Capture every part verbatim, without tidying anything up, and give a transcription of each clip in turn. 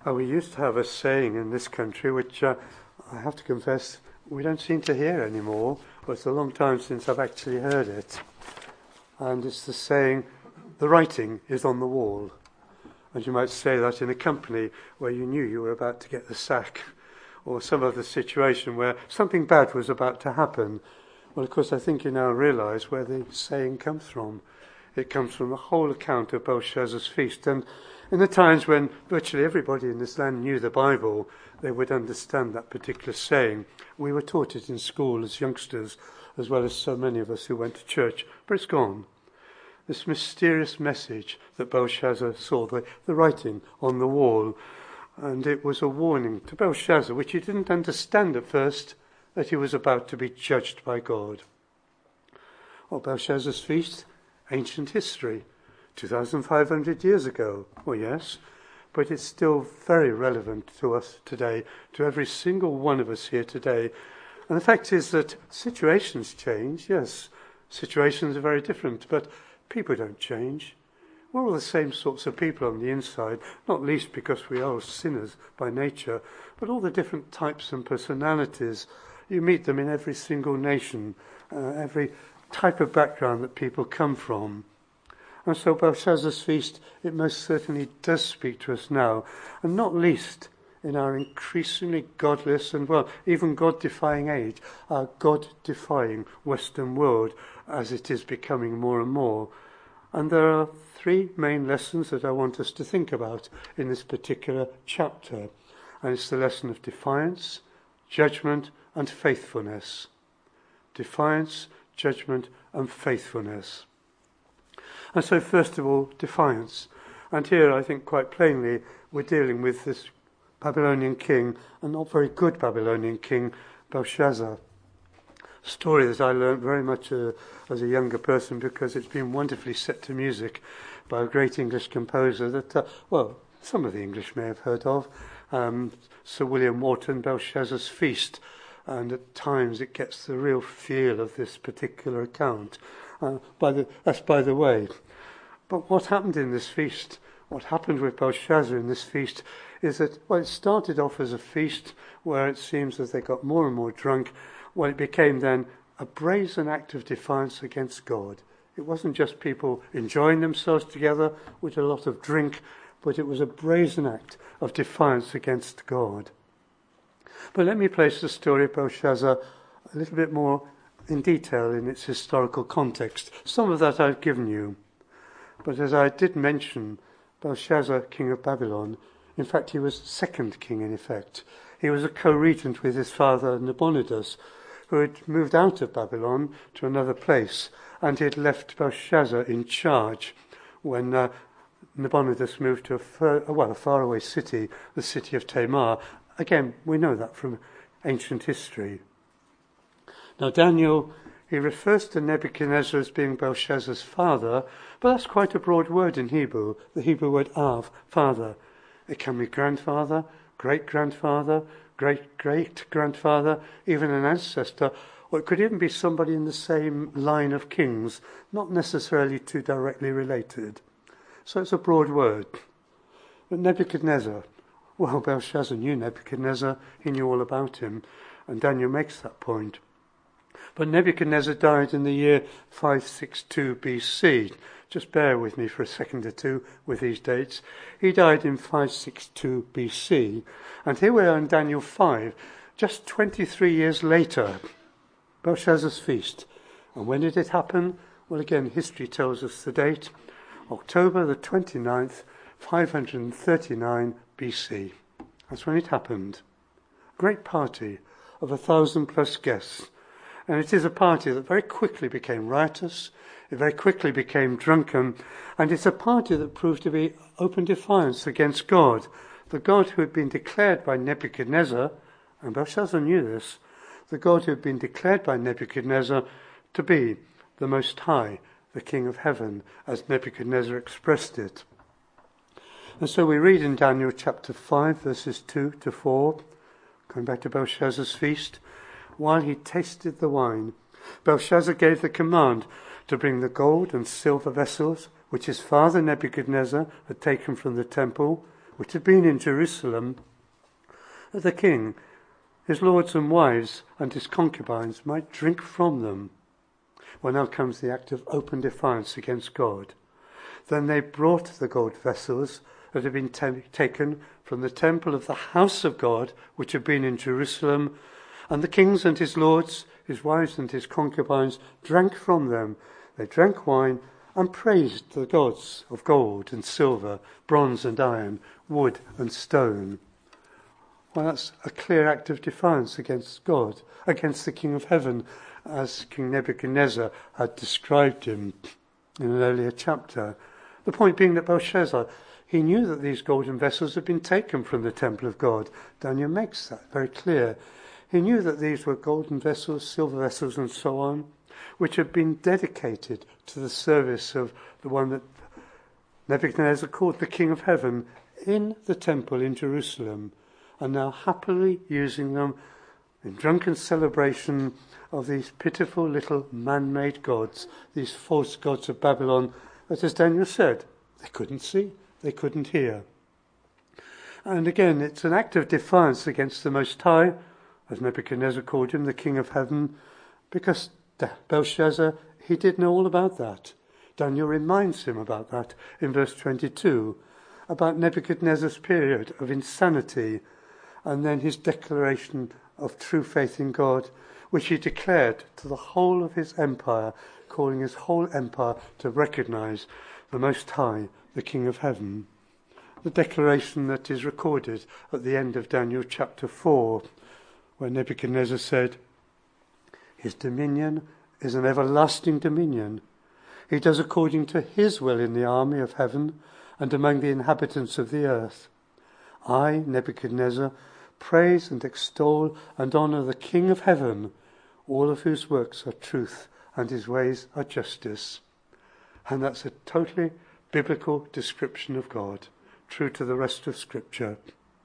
Uh, we used to have a saying in this country, which uh, I have to confess we don't seem to hear anymore. But it's a long time since I've actually heard it. And it's the saying, the writing is on the wall. And you might say that in a company where you knew you were about to get the sack, or some other situation where something bad was about to happen. Well, of course, I think you now realise where the saying comes from. It comes from the whole account of Belshazzar's feast. And in the times when virtually everybody in this land knew the Bible, they would understand that particular saying. We were taught it in school as youngsters, as well as so many of us who went to church. But it's gone. This mysterious message that Belshazzar saw, the, the writing on the wall, and it was a warning to Belshazzar, which he didn't understand at first, that he was about to be judged by God. Well, Belshazzar's feast, ancient history, two thousand five hundred years ago. Well, yes, but it's still very relevant to us today, to every single one of us here today. And the fact is that situations change, yes, situations are very different, but people don't change. We're all the same sorts of people on the inside, not least because we are sinners by nature, but all the different types and personalities. You meet them in every single nation, uh, every type of background that people come from. And so Belshazzar's feast, it most certainly does speak to us now, and not least in our increasingly godless and, well, even God-defying age, our God-defying Western world, as it is becoming more and more. And there are three main lessons that I want us to think about in this particular chapter. And it's the lesson of defiance, judgment, and faithfulness. Defiance, judgment, and faithfulness. And so, first of all, defiance. And here, I think quite plainly, we're dealing with this Babylonian king, a not very good Babylonian king, Belshazzar. A story that I learned very much uh, as a younger person, because it's been wonderfully set to music by a great English composer that, uh, well, some of the English may have heard of, um, Sir William Wharton, Belshazzar's Feast. And at times it gets the real feel of this particular account. Uh, by the, that's by the way. But what happened in this feast, what happened with Belshazzar in this feast, is that, well, it started off as a feast where it seems as they got more and more drunk. Well, it became then a brazen act of defiance against God. It wasn't just people enjoying themselves together with a lot of drink, but it was a brazen act of defiance against God. But let me place the story of Belshazzar a little bit more in detail in its historical context. Some of that I've given you. But as I did mention, Belshazzar, king of Babylon, in fact he was second king in effect. He was a co-regent with his father Nabonidus, who had moved out of Babylon to another place, and he had left Belshazzar in charge when uh, Nabonidus moved to a, far, well, a faraway city, the city of Tamar. Again, we know that from ancient history. Now, Daniel, he refers to Nebuchadnezzar as being Belshazzar's father, but that's quite a broad word in Hebrew, the Hebrew word av, father. It can be grandfather, great-grandfather, great-great-grandfather, even an ancestor, or it could even be somebody in the same line of kings, not necessarily too directly related. So it's a broad word. But Nebuchadnezzar, well, Belshazzar knew Nebuchadnezzar, he knew all about him, and Daniel makes that point. But Nebuchadnezzar died in the year five sixty-two B C. Just bear with me for a second or two with these dates. He died in five sixty-two B C, and here we are in Daniel five, just twenty-three years later, Belshazzar's feast. And when did it happen? Well, again, history tells us the date, October the twenty-ninth, five thirty-nine B C. That's when it happened. A great party of a thousand plus guests. And it is a party that very quickly became riotous, it very quickly became drunken, and it's a party that proved to be open defiance against God, the God who had been declared by Nebuchadnezzar, and Belshazzar knew this, the God who had been declared by Nebuchadnezzar to be the Most High, the King of Heaven, as Nebuchadnezzar expressed it. And so we read in Daniel chapter five, verses two to four, going back to Belshazzar's feast, while he tasted the wine, Belshazzar gave the command to bring the gold and silver vessels which his father Nebuchadnezzar had taken from the temple, which had been in Jerusalem, that the king, his lords and wives, and his concubines might drink from them. Well, now comes the act of open defiance against God. Then they brought the gold vessels that had been te- taken from the temple of the house of God, which had been in Jerusalem, and the kings and his lords, his wives and his concubines, drank from them. They drank wine and praised the gods of gold and silver, bronze and iron, wood and stone. Well, that's a clear act of defiance against God, against the King of Heaven, as King Nebuchadnezzar had described him in an earlier chapter. The point being that Belshazzar, he knew that these golden vessels had been taken from the temple of God. Daniel makes that very clear. He knew that these were golden vessels, silver vessels and so on, which had been dedicated to the service of the one that Nebuchadnezzar called the King of Heaven in the temple in Jerusalem, and now happily using them in drunken celebration of these pitiful little man-made gods, these false gods of Babylon, that, as Daniel said, they couldn't see, they couldn't hear. And again, it's an act of defiance against the Most High, as Nebuchadnezzar called him, the King of Heaven, because Belshazzar, he did know all about that. Daniel reminds him about that in verse twenty-two, about Nebuchadnezzar's period of insanity, and then his declaration of true faith in God, which he declared to the whole of his empire, calling his whole empire to recognize the Most High, the King of Heaven. The declaration that is recorded at the end of Daniel chapter four, where Nebuchadnezzar said, "His dominion is an everlasting dominion. He does according to his will in the army of heaven and among the inhabitants of the earth. I, Nebuchadnezzar, praise and extol and honour the King of Heaven, all of whose works are truth and his ways are justice." And that's a totally biblical description of God, true to the rest of Scripture.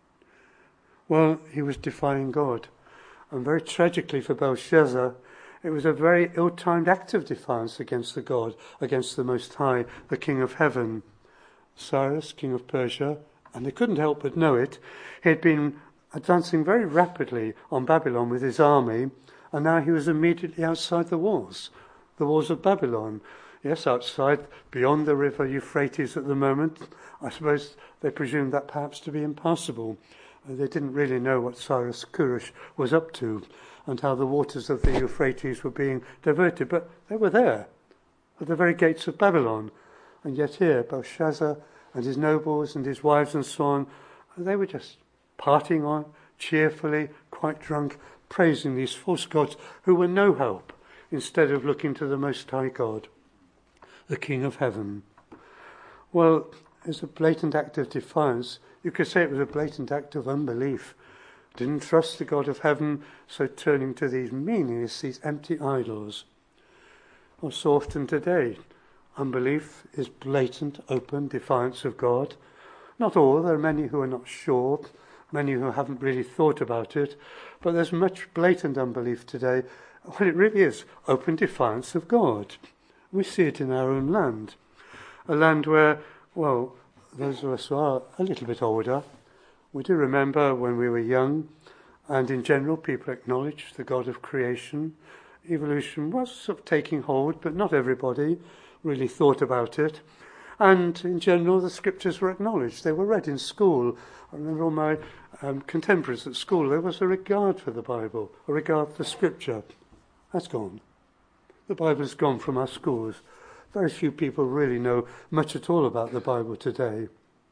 Well, he was defying God. And very tragically for Belshazzar, it was a very ill-timed act of defiance against the God, against the Most High, the King of Heaven. Cyrus, king of Persia, and they couldn't help but know it, he had been advancing very rapidly on Babylon with his army, and now he was immediately outside the walls, the walls of Babylon. Yes, outside, beyond the river Euphrates at the moment. I suppose they presumed that perhaps to be impassable. They didn't really know what Cyrus Kurush was up to and how the waters of the Euphrates were being diverted, but they were there, at the very gates of Babylon. And yet here, Belshazzar and his nobles and his wives and so on, they were just partying on, cheerfully, quite drunk, praising these false gods who were no help, instead of looking to the Most High God, the King of Heaven. Well, it's a blatant act of defiance. You could say it was a blatant act of unbelief. Didn't trust the God of heaven, so turning to these meaningless, these empty idols. Or so often today, unbelief is blatant, open defiance of God. Not all, there are many who are not sure, many who haven't really thought about it, but there's much blatant unbelief today. Well, it really is open defiance of God. We see it in our own land. A land where, well, those of us who are a little bit older, we do remember when we were young, and in general people acknowledged the God of creation. Evolution was sort of taking hold, but not everybody really thought about it. And in general, the scriptures were acknowledged. They were read in school. I remember all my um, contemporaries at school, there was a regard for the Bible, a regard for scripture. That's gone. The Bible has gone from our schools. Very few people really know much at all about the Bible today.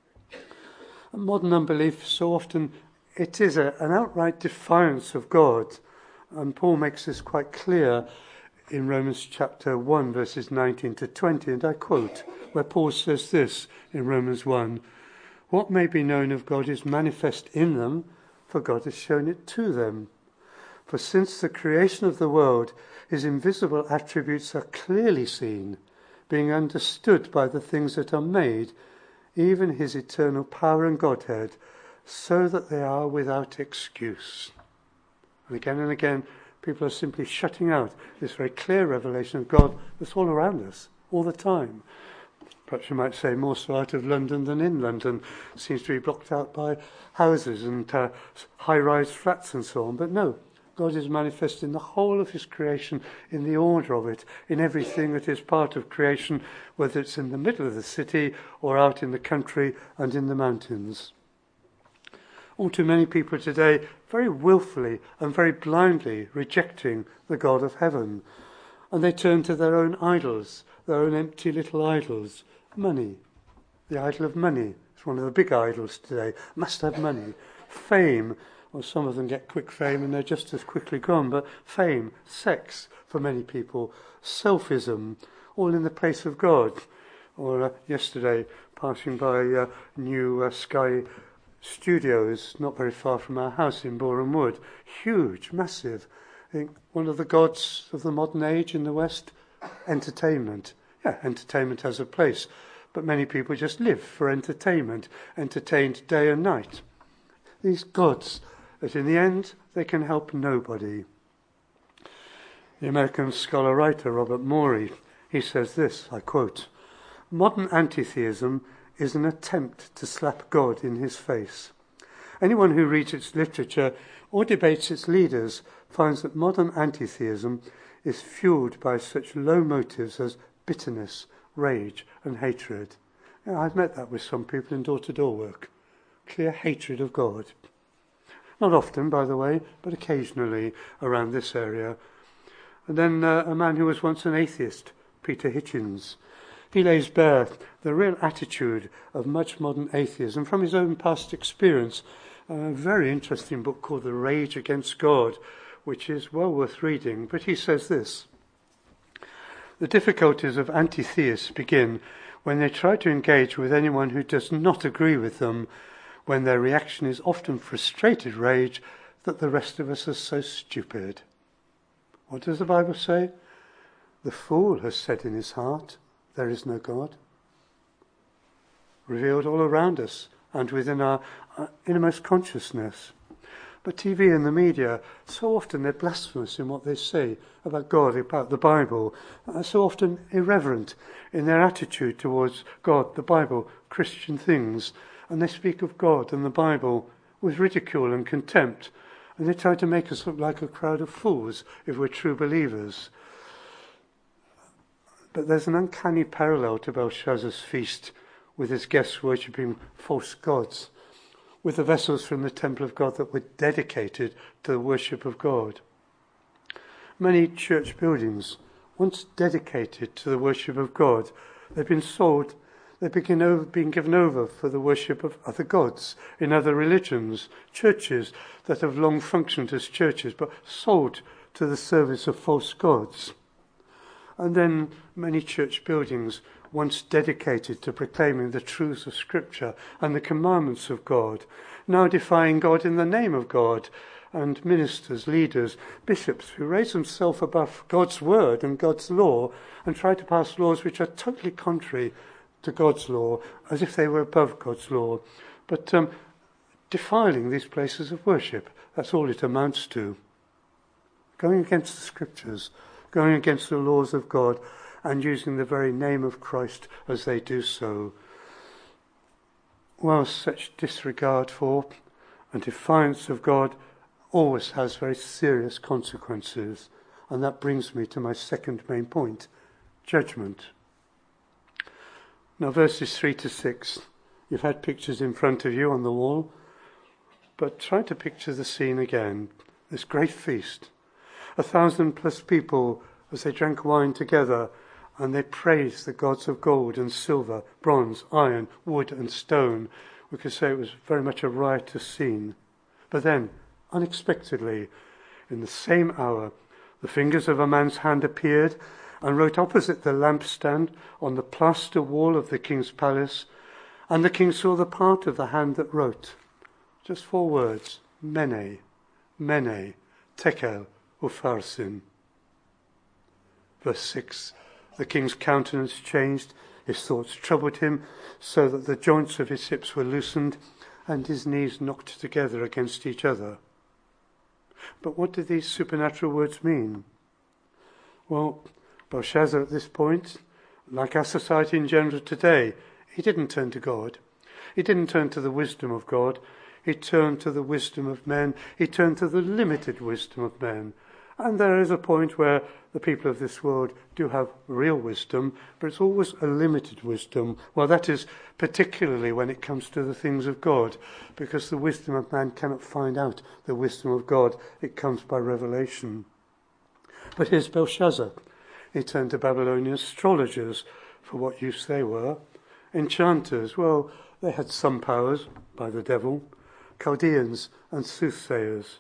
And modern unbelief, so often, it is a, an outright defiance of God. And Paul makes this quite clear in Romans chapter one, verses nineteen to twenty, and I quote, where Paul says this in Romans one, "What may be known of God is manifest in them, for God has shown it to them. For since the creation of the world, his invisible attributes are clearly seen, being understood by the things that are made, even his eternal power and Godhead, so that they are without excuse." And again and again, people are simply shutting out this very clear revelation of God that's all around us, all the time. perhaps you might say more so out of London than in London. It seems to be blocked out by houses and uh, high-rise flats and so on. But no, God is manifest in the whole of his creation, in the order of it, in everything that is part of creation, whether it's in the middle of the city or out in the country and in the mountains. All too many people today very willfully and very blindly rejecting the God of heaven. And they turn to their own idols, their own empty little idols. Money, the idol of money. It's one of the big idols today. Must have money. Fame, well, some of them get quick fame and they're just as quickly gone, but fame, sex for many people, selfism, all in the place of God. Or uh, yesterday, passing by uh, new uh, Sky Studios, not very far from our house in Boreham Wood. Huge, massive. I think one of the gods of the modern age in the West, entertainment. Yeah, entertainment has a place, but many people just live for entertainment, entertained day and night. These gods, that in the end, they can help nobody. The American scholar-writer Robert Morey, he says this, I quote, "Modern anti-theism is an attempt to slap God in his face. Anyone who reads its literature or debates its leaders finds that modern anti-theism is fueled by such low motives as bitterness, rage and hatred." You know, I've met that with some people in door-to-door work. Clear hatred of God. Not often, by the way, but occasionally around this area. And then uh, a man who was once an atheist, Peter Hitchens. He lays bare the real attitude of much modern atheism from his own past experience. A very interesting book called The Rage Against God, which is well worth reading. But he says this: "The difficulties of anti-theists begin when they try to engage with anyone who does not agree with them, when their reaction is often frustrated rage that the rest of us are so stupid." What does the Bible say? The fool has said in his heart, there is no God. Revealed all around us and within our innermost consciousness. But T V and the media, so often they're blasphemous in what they say about God, about the Bible. Uh, so often irreverent in their attitude towards God, the Bible, Christian things. And they speak of God and the Bible with ridicule and contempt. And they try to make us look like a crowd of fools if we're true believers. But there's an uncanny parallel to Belshazzar's feast with his guests worshipping false gods, with the vessels from the temple of God that were dedicated to the worship of God. Many church buildings, once dedicated to the worship of God, they've been sold, they've been, over, been given over for the worship of other gods in other religions, churches that have long functioned as churches, but sold to the service of false gods. And then many church buildings, once dedicated to proclaiming the truths of Scripture and the commandments of God, now defying God in the name of God, and ministers, leaders, bishops who raise themselves above God's word and God's law and try to pass laws which are totally contrary to God's law, as if they were above God's law. But um, defiling these places of worship, that's all it amounts to. Going against the Scriptures, going against the laws of God, and using the very name of Christ as they do so. Well, such disregard for and defiance of God always has very serious consequences. And that brings me to my second main point, judgment. Now, verses three to six, you've had pictures in front of you on the wall, but try to picture the scene again. This great feast. A thousand plus people as they drank wine together, and they praised the gods of gold and silver, bronze, iron, wood and stone. We could say it was very much a riotous scene. But then, unexpectedly, in the same hour, the fingers of a man's hand appeared and wrote opposite the lampstand on the plaster wall of the king's palace, and the king saw the part of the hand that wrote. Just four words, Mene, Mene, Tekel, Upharsin. Verse six, the king's countenance changed, his thoughts troubled him, so that the joints of his hips were loosened, and his knees knocked together against each other. But what do these supernatural words mean? Well, Belshazzar at this point, like our society in general today, he didn't turn to God. He didn't turn to the wisdom of God. He turned to the wisdom of men. He turned to the limited wisdom of men. And there is a point where the people of this world do have real wisdom, but it's always a limited wisdom. Well, that is particularly when it comes to the things of God, because the wisdom of man cannot find out the wisdom of God. It comes by revelation. But here's Belshazzar. He turned to Babylonian astrologers for what use they were. Enchanters, well, they had some powers by the devil. Chaldeans and soothsayers.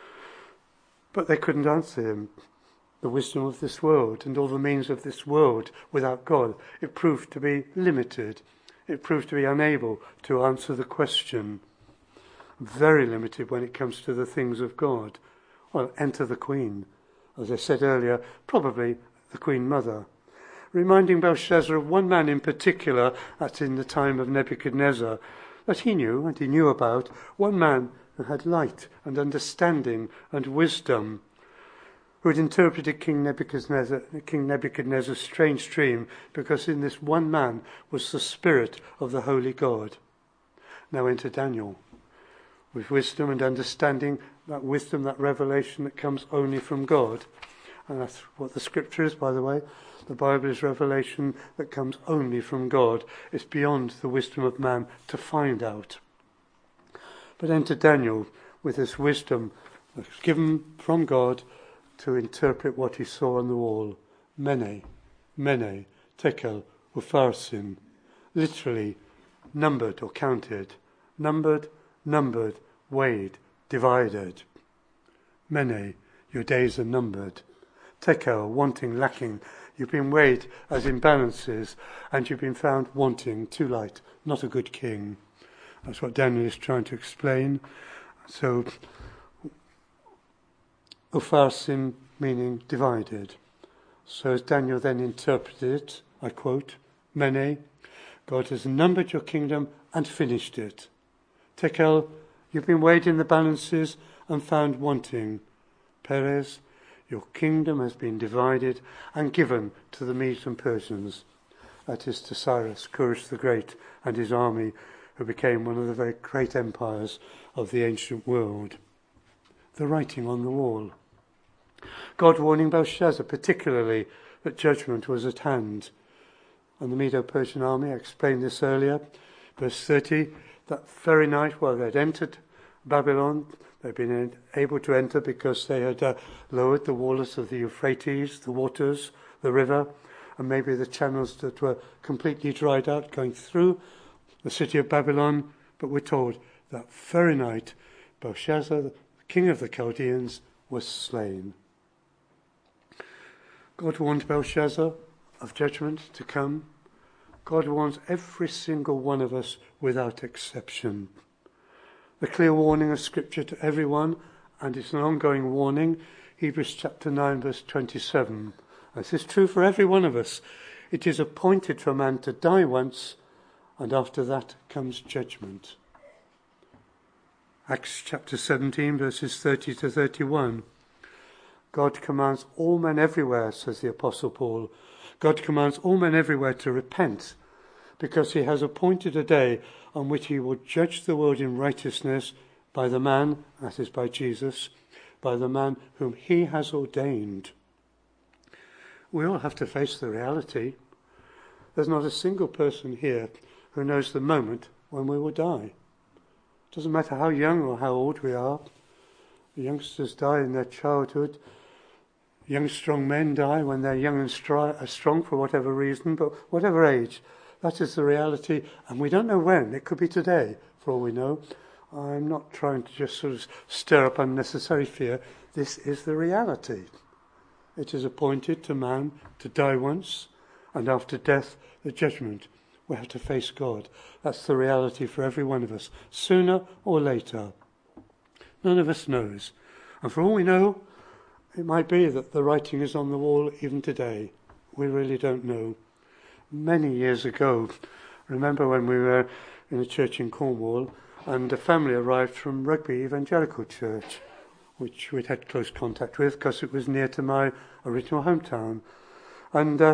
But they couldn't answer him. The wisdom of this world and all the means of this world without God, it proved to be limited. It proved to be unable to answer the question. Very limited when it comes to the things of God. Well, enter the Queen. As I said earlier, probably the Queen Mother. Reminding Belshazzar of one man in particular at in the time of Nebuchadnezzar that he knew and he knew about, one man who had light and understanding and wisdom, who had interpreted King Nebuchadnezzar, King Nebuchadnezzar's strange dream, because in this one man was the spirit of the Holy God. Now enter Daniel, with wisdom and understanding, that wisdom, that revelation that comes only from God. And that's what the scripture is, by the way. The Bible is revelation that comes only from God. It's beyond the wisdom of man to find out. But enter Daniel with this wisdom that's given from God to interpret what he saw on the wall. Mene, Mene, Tekel, Upharsin. Literally numbered or counted. Numbered, numbered, weighed, divided. Mene, your days are numbered. Tekel, wanting, lacking. You've been weighed as imbalances, and you've been found wanting, too light, not a good king. That's what Daniel is trying to explain. So, Upharsin meaning divided. So as Daniel then interpreted it, I quote, Mene, God has numbered your kingdom and finished it. Tekel, you've been weighed in the balances and found wanting. Peres, your kingdom has been divided and given to the Medes and Persians. That is to Cyrus, Cyrus the Great, and his army, who became one of the very great empires of the ancient world. The writing on the wall. God warning Belshazzar particularly that judgment was at hand. And the Medo-Persian army, I explained this earlier, verse thirty, that very night while they had entered Babylon, they'd been able to enter because they had uh, lowered the waters of the Euphrates, the waters, the river, and maybe the channels that were completely dried out going through the city of Babylon. But we're told that very night Belshazzar, the king of the Chaldeans, was slain. God warned Belshazzar of judgment to come. God warns every single one of us without exception. The clear warning of Scripture to everyone, and it's an ongoing warning, Hebrews chapter nine verse twenty-seven. This is true for every one of us. It is appointed for man to die once, and after that comes judgment. Acts chapter seventeen verses thirty to thirty-one. God commands all men everywhere, says the Apostle Paul. God commands all men everywhere to repent, because he has appointed a day on which he will judge the world in righteousness by the man, that is by Jesus, by the man whom he has ordained. We all have to face the reality. There's not a single person here who knows the moment when we will die. It doesn't matter how young or how old we are. The youngsters die in their childhood. Young strong men die when they're young and stri- strong for whatever reason, but whatever age, that is the reality, and we don't know when. It could be today, for all we know. I'm not trying to just sort of stir up unnecessary fear. This is the reality. It is appointed to man to die once, and after death, the judgment. We have to face God. That's the reality for every one of us, sooner or later. None of us knows. And for all we know, it might be that the writing is on the wall even today. We really don't know. Many years ago, remember when we were in a church in Cornwall and a family arrived from Rugby Evangelical Church, which we'd had close contact with because it was near to my original hometown. And uh,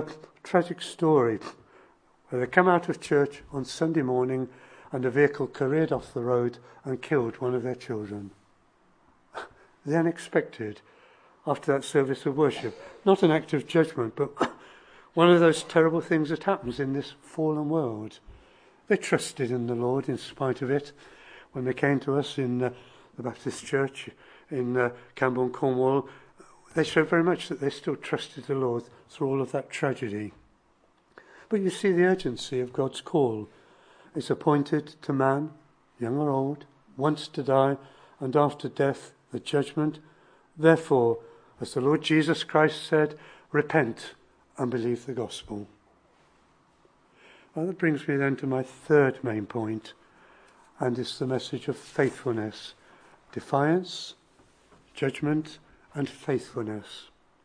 tragic story where they come out of church on Sunday morning and a vehicle careered off the road and killed one of their children. The unexpected after that service of worship. Not an act of judgment, but one of those terrible things that happens in this fallen world. They trusted in the Lord in spite of it. When they came to us in uh, the Baptist Church in uh, Camborne, Cornwall, they showed very much that they still trusted the Lord through all of that tragedy. But you see the urgency of God's call. It's appointed to man, young or old, once to die, and after death the judgment. Therefore, as the Lord Jesus Christ said, repent and believe the gospel. Well, that brings me then to my third main point, and it's the message of faithfulness. Defiance, judgment, and faithfulness.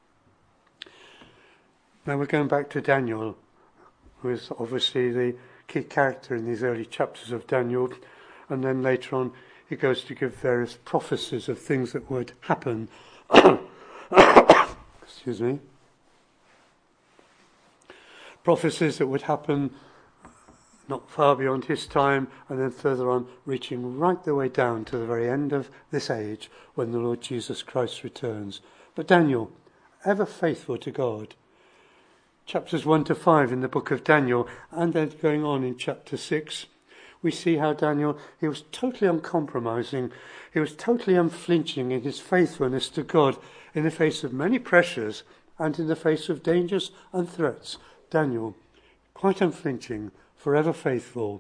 Now we're going back to Daniel, who is obviously the key character in these early chapters of Daniel, and then later on he goes to give various prophecies of things that would happen. Excuse me. Prophecies that would happen not far beyond his time, and then further on, reaching right the way down to the very end of this age when the Lord Jesus Christ returns. But Daniel, ever faithful to God. Chapters one to five in the book of Daniel, and then going on in chapter six, we see how Daniel, he was totally uncompromising, he was totally unflinching in his faithfulness to God in the face of many pressures and in the face of dangers and threats. Daniel, quite unflinching, forever faithful.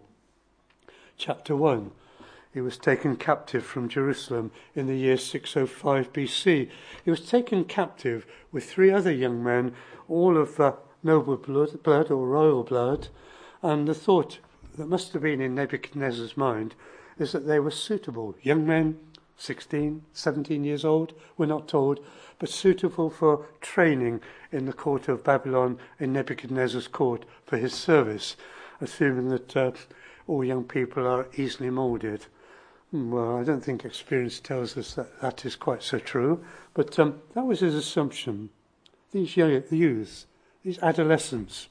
Chapter one, he was taken captive from Jerusalem in the year six oh five B C. He was taken captive with three other young men, all of uh, noble blood, blood or royal blood, and the thought that must have been in Nebuchadnezzar's mind is that they were suitable. Young men, sixteen, seventeen years old, we're not told, but suitable for training in the court of Babylon, in Nebuchadnezzar's court, for his service, assuming that uh, all young people are easily moulded. Well, I don't think experience tells us that that is quite so true, but um, that was his assumption. These youths, these adolescents.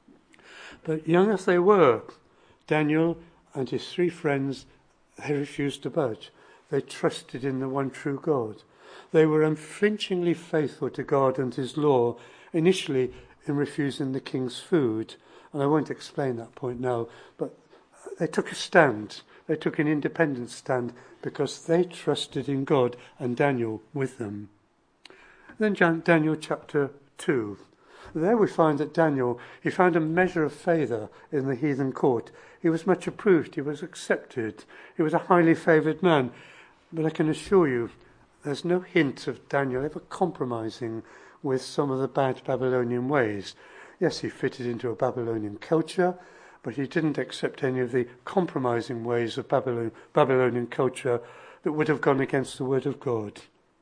But young as they were, Daniel and his three friends, they refused to budge. They trusted in the one true God. They were unflinchingly faithful to God and his law, initially in refusing the king's food. And I won't explain that point now, but they took a stand. They took an independent stand because they trusted in God and Daniel with them. Then Daniel chapter two. There we find that Daniel, he found a measure of favour in the heathen court. He was much approved, he was accepted, he was a highly favoured man. But I can assure you, there's no hint of Daniel ever compromising with some of the bad Babylonian ways. Yes, he fitted into a Babylonian culture, but he didn't accept any of the compromising ways of Babylon, Babylonian culture that would have gone against the word of God.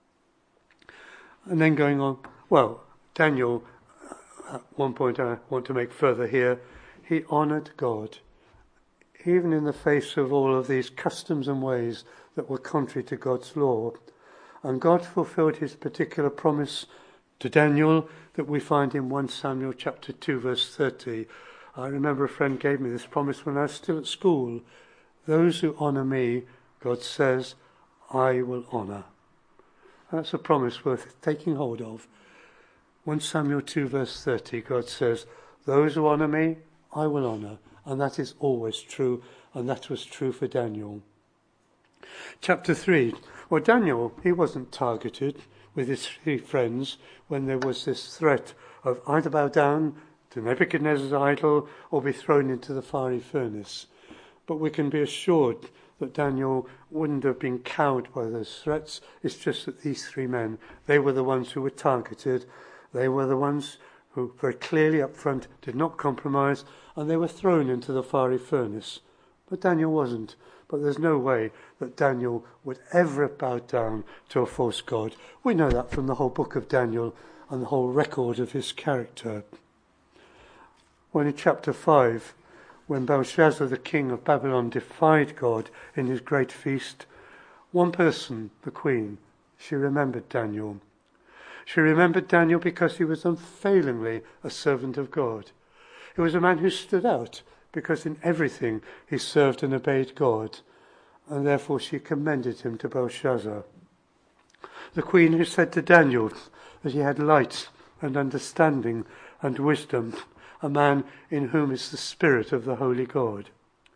And then going on, well, Daniel, at one point I want to make further here, he honoured God, even in the face of all of these customs and ways that were contrary to God's law. And God fulfilled his particular promise to Daniel that we find in First Samuel chapter two verse thirty. I remember a friend gave me this promise when I was still at school. Those who honour me, God says, I will honour. That's a promise worth taking hold of. First Samuel two verse thirty, God says, those who honour me, I will honour. And that is always true, and that was true for Daniel. Chapter three. Well, Daniel, he wasn't targeted with his three friends when there was this threat of either bow down to Nebuchadnezzar's idol or be thrown into the fiery furnace. But we can be assured that Daniel wouldn't have been cowed by those threats. It's just that these three men, they were the ones who were targeted. They were the ones who very clearly up front did not compromise, and they were thrown into the fiery furnace. But Daniel wasn't. But there's no way that Daniel would ever have bowed down to a false god. We know that from the whole book of Daniel and the whole record of his character. When in chapter five, when Belshazzar, the king of Babylon, defied God in his great feast, one person, the queen, she remembered Daniel. She remembered Daniel because he was unfailingly a servant of God. He was a man who stood out because in everything he served and obeyed God, and therefore she commended him to Belshazzar. The queen who said to Daniel that he had light and understanding and wisdom, a man in whom is the spirit of the holy God.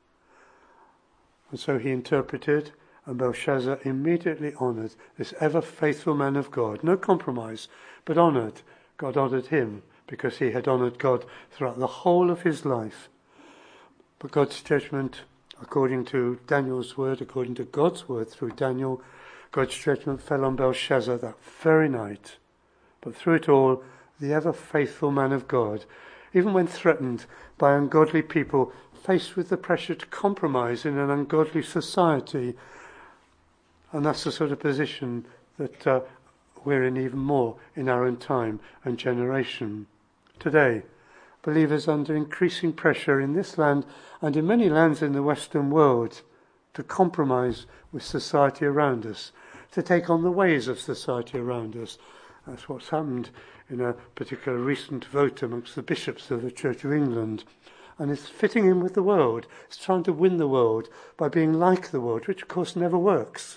And so he interpreted, and Belshazzar immediately honoured this ever-faithful man of God. No compromise, but honoured. God honoured him because he had honoured God throughout the whole of his life. But God's judgment, according to Daniel's word, according to God's word through Daniel, God's judgment fell on Belshazzar that very night. But through it all, the ever-faithful man of God, even when threatened by ungodly people, faced with the pressure to compromise in an ungodly society, and that's the sort of position that uh, we're in even more in our own time and generation. Today, believers under increasing pressure in this land and in many lands in the Western world to compromise with society around us, to take on the ways of society around us. That's what's happened in a particular recent vote amongst the bishops of the Church of England. And it's fitting in with the world. It's trying to win the world by being like the world, which of course never works.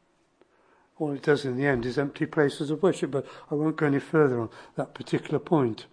All it does in the end is empty places of worship, but I won't go any further on that particular point.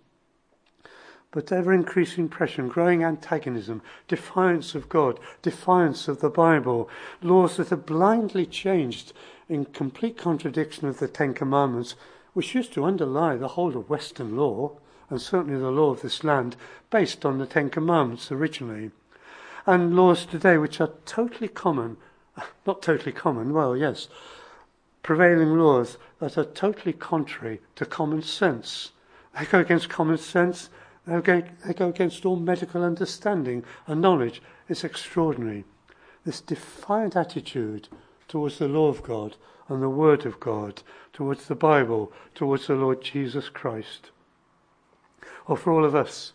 But ever-increasing pressure, growing antagonism, defiance of God, defiance of the Bible, laws that are blindly changed in complete contradiction of the Ten Commandments, which used to underlie the whole of Western law, and certainly the law of this land, based on the Ten Commandments originally. And laws today which are totally common, not totally common, well, yes, prevailing laws that are totally contrary to common sense. They go against common sense. They go, they go against all medical understanding and knowledge. It's extraordinary. This defiant attitude towards the law of God and the Word of God, towards the Bible, towards the Lord Jesus Christ. Or for all of us,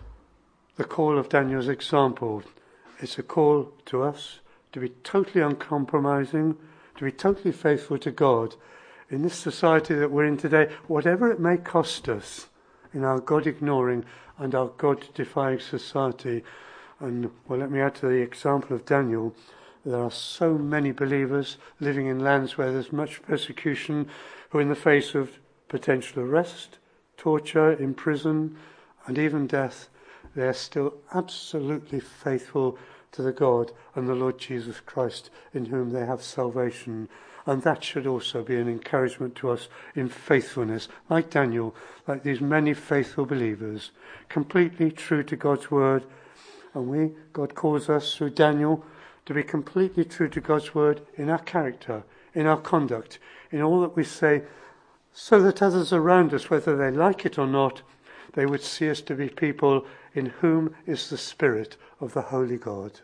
the call of Daniel's example, it's a call to us to be totally uncompromising, to be totally faithful to God in this society that we're in today, whatever it may cost us in our God-ignoring and our God-defying society. And, well, let me add to the example of Daniel. There are so many believers living in lands where there's much persecution, who in the face of potential arrest, torture, imprisonment, and even death, they are still absolutely faithful to the God and the Lord Jesus Christ, in whom they have salvation. And that should also be an encouragement to us in faithfulness, like Daniel, like these many faithful believers, completely true to God's word. And we, God calls us through Daniel to be completely true to God's word in our character, in our conduct, in all that we say, so that others around us, whether they like it or not, they would see us to be people in whom is the Spirit of the Holy God.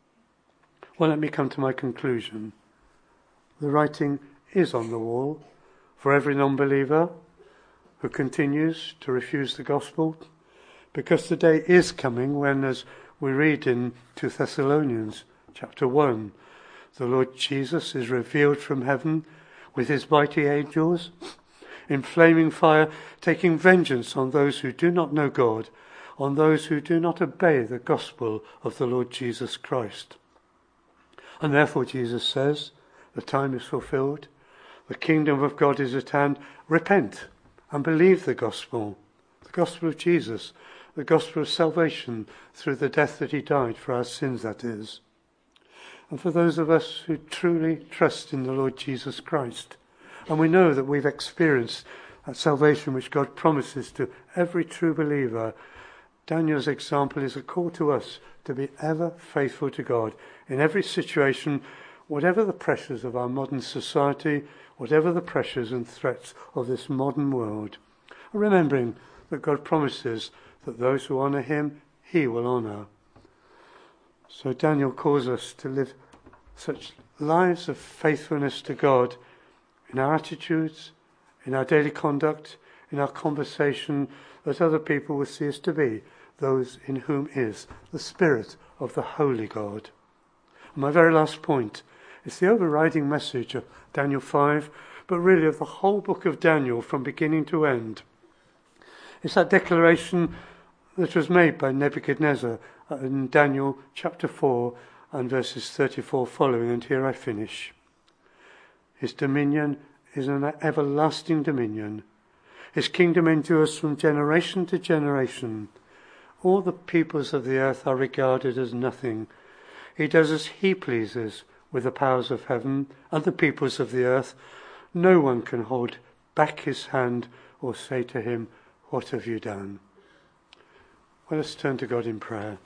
Well, let me come to my conclusion. The writing is on the wall for every non-believer who continues to refuse the gospel, because the day is coming when, as we read in two Thessalonians chapter one, the Lord Jesus is revealed from heaven with his mighty angels in flaming fire, taking vengeance on those who do not know God, on those who do not obey the gospel of the Lord Jesus Christ. And therefore Jesus says, the time is fulfilled, the kingdom of God is at hand, repent and believe the gospel, the gospel of Jesus, the gospel of salvation through the death that he died for our sins, that is. And for those of us who truly trust in the Lord Jesus Christ, and we know that we've experienced that salvation which God promises to every true believer, Daniel's example is a call to us to be ever faithful to God in every situation, whatever the pressures of our modern society, whatever the pressures and threats of this modern world, remembering that God promises that those who honour him, he will honour. So Daniel calls us to live such lives of faithfulness to God in our attitudes, in our daily conduct, in our conversation, that other people will see us to be those in whom is the Spirit of the Holy God. And my very last point is the overriding message of Daniel five, but really of the whole book of Daniel from beginning to end. It's that declaration that was made by Nebuchadnezzar in Daniel chapter four and verses thirty-four following, and here I finish. His dominion is an everlasting dominion. His kingdom endures from generation to generation. All the peoples of the earth are regarded as nothing. He does as he pleases with the powers of heaven and the peoples of the earth. No one can hold back his hand or say to him, "What have you done?" Well, let's turn to God in prayer.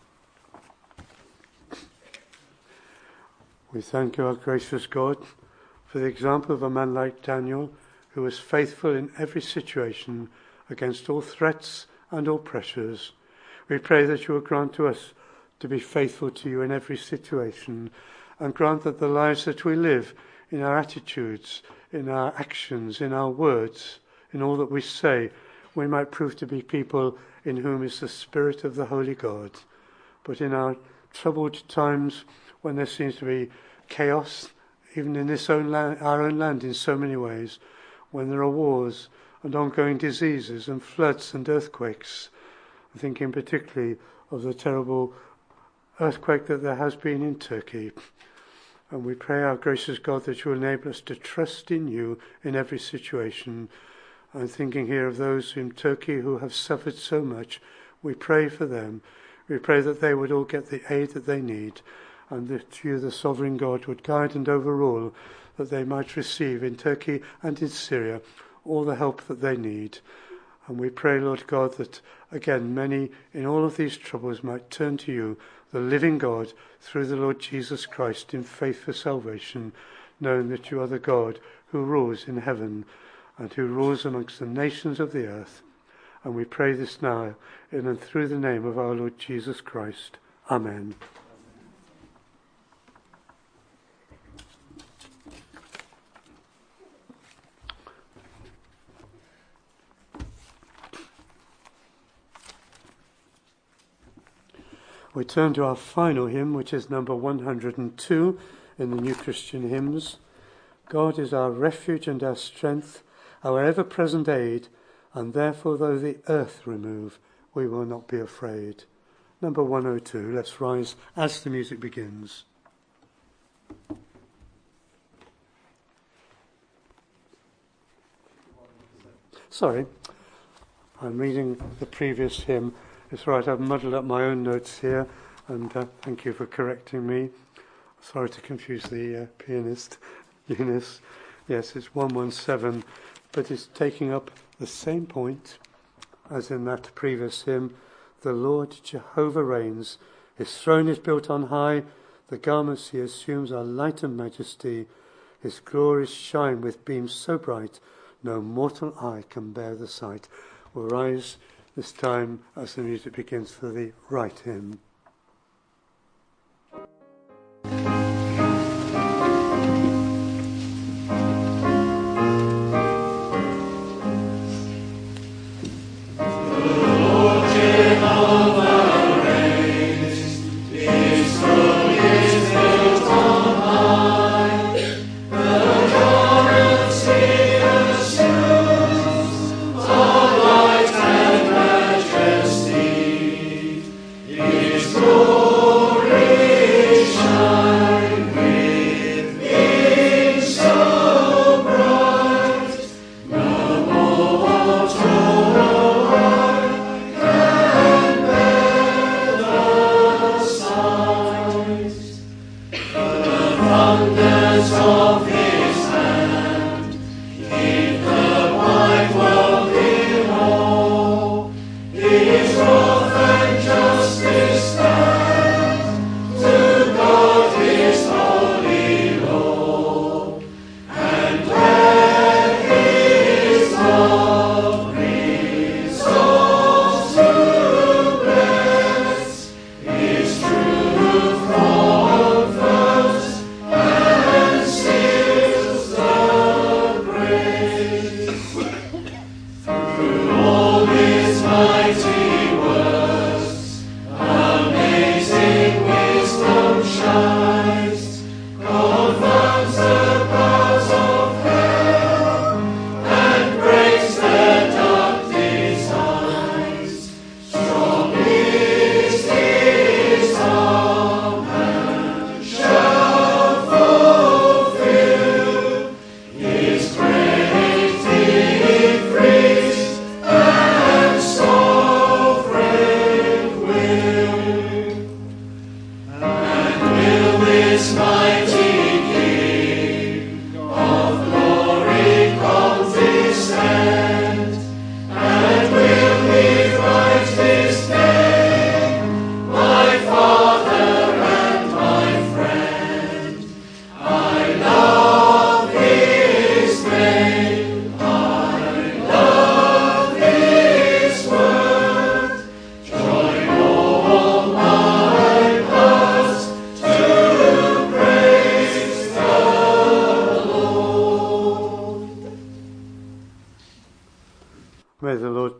We thank you, our gracious God, for the example of a man like Daniel, who was faithful in every situation against all threats and all pressures. We pray that you will grant to us to be faithful to you in every situation, and grant that the lives that we live, in our attitudes, in our actions, in our words, in all that we say, we might prove to be people in whom is the Spirit of the Holy God. But in our troubled times, when there seems to be chaos, even in this own land, our own land in so many ways, when there are wars and ongoing diseases and floods and earthquakes, I'm thinking particularly of the terrible earthquake that there has been in Turkey. And we pray, our gracious God, that you will enable us to trust in you in every situation. I'm thinking here of those in Turkey who have suffered so much. We pray for them. We pray that they would all get the aid that they need, and that you, the sovereign God, would guide and overrule, that they might receive in Turkey and in Syria all the help that they need. And we pray, Lord God, that again many in all of these troubles might turn to you, the living God, through the Lord Jesus Christ in faith for salvation, knowing that you are the God who rules in heaven and who rules amongst the nations of the earth. And we pray this now in and through the name of our Lord Jesus Christ. Amen. We turn to our final hymn, which is number one hundred two in the New Christian Hymns. God is our refuge and our strength, our ever-present aid, and therefore though the earth remove, we will not be afraid. Number one oh two, let's rise as the music begins. Sorry, I'm reading the previous hymn. It's right, I've muddled up my own notes here, and uh, thank you for correcting me. Sorry to confuse the uh, pianist, Eunice. Yes, it's one one seven, but it's taking up the same point as in that previous hymn. The Lord Jehovah reigns, his throne is built on high, the garments he assumes are light and majesty, his glories shine with beams so bright, no mortal eye can bear the sight. We'll rise this time as the music begins for the right hymn. Is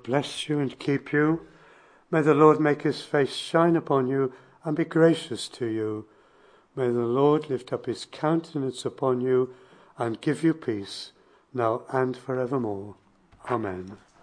bless you and keep you. May the Lord make his face shine upon you and be gracious to you. May the Lord lift up his countenance upon you and give you peace, now and forevermore. Amen.